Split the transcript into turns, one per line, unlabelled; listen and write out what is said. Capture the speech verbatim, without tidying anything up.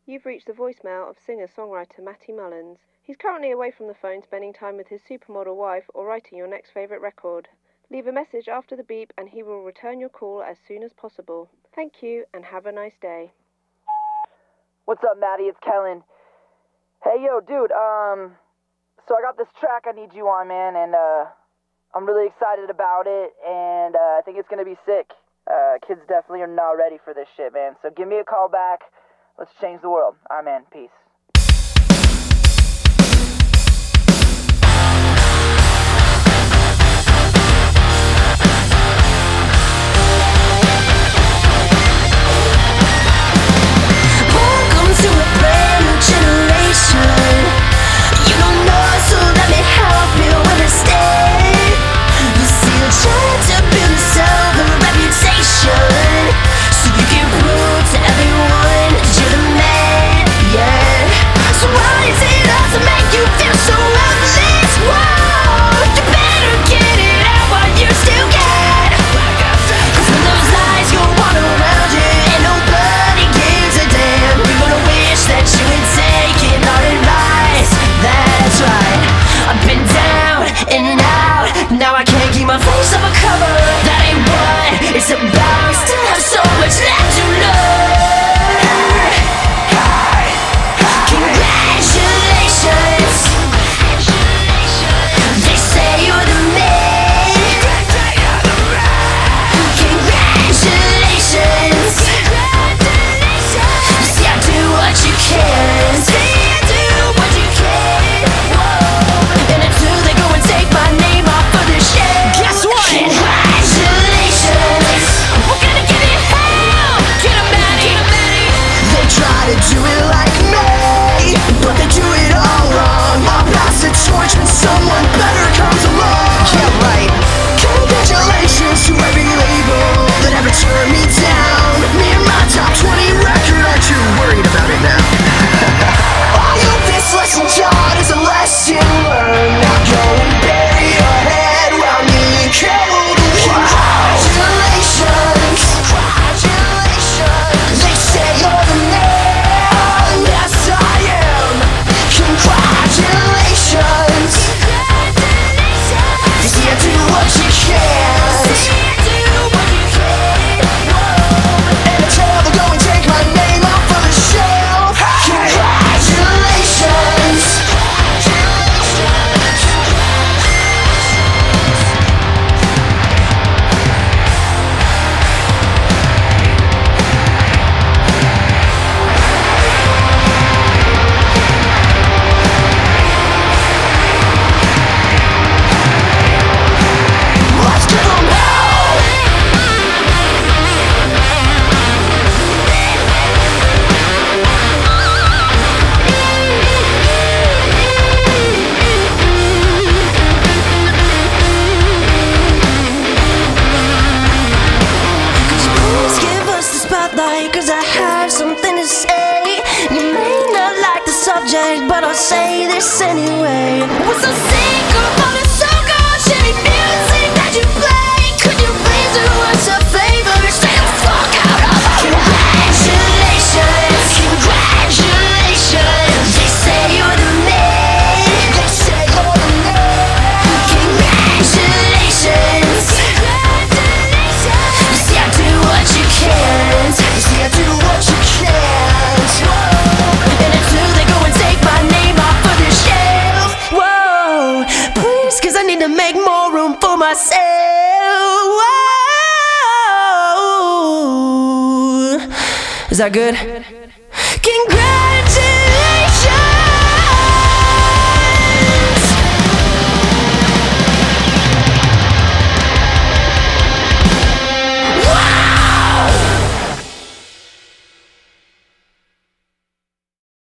You've reached the voicemail of singer-songwriter Matty Mullins. He's currently away from the phone spending time with his supermodel wife or writing your next favourite record. Leave a message after the beep and he will return your call as soon as possible. Thank you and have a nice day.
What's up, Matty? It's Kellen. Hey, yo, dude, um, so I got this track I need you on, man, and, uh, I'm really excited about it, and, uh, I think it's gonna be sick. Uh, kids definitely are not ready for this shit, man, so give me a call back. Let's change the world. All right, man. Peace.
Now I can't keep my face up a cover. That ain't what it's about. Still have so much left to learn. Congratulations. They say you're the man. Congratulations. See, I do what you can. See, I do what you can. Whoa. And until they go and take my name off. Guess what? Congratulations. We're gonna give you hell. Get 'em, Matty. They try to do it like me, but they do it all wrong. I'll pass the torch when someone better comes along. Yeah, right. Congratulations to every label that ever turned me down. Me and my top twenty record aren't too worried about it now. I hope this lesson taught is a lesson learned. Now go and bury your head while me and Carol do. Congratulations. Congratulations. They say you're the man. Yes, I am. Congratulations. You see, I do what you can. See, I do what you can. Whoa. And until they go and take my name off of the shelf. Congratulations. Let's give 'em hell. Could you please give us the spotlight? 'Cause I have something to say. You may not like the subject, but I'll say this anyway. We're so sick of all the so-called shitty music that you play. Could you please do us a favor and stay the fuck out of our way? Congratulations. Congratulations. They say you're the man. They say you're the man. Congratulations. You see, I do what you can't. You see, I do what you can't. Whoa. And until they go and take my name off of the shelf. Whoa. Please, 'cause I need to make more room for myself. Whoa. Is that good?